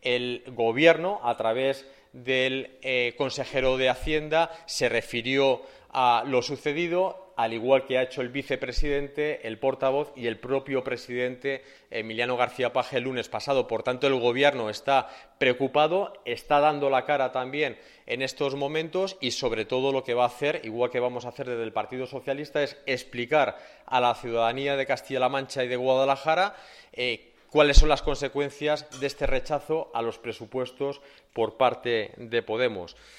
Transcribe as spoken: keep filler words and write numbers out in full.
el Gobierno, a través del eh, consejero de Hacienda, se refirió a lo sucedido, al igual que ha hecho el vicepresidente, el portavoz y el propio presidente Emiliano García Paje el lunes pasado. Por tanto, el Gobierno está preocupado, está dando la cara también en estos momentos y, sobre todo, lo que va a hacer, igual que vamos a hacer desde el Partido Socialista, es explicar a la ciudadanía de Castilla-La Mancha y de Guadalajara eh, cuáles son las consecuencias de este rechazo a los presupuestos por parte de Podemos.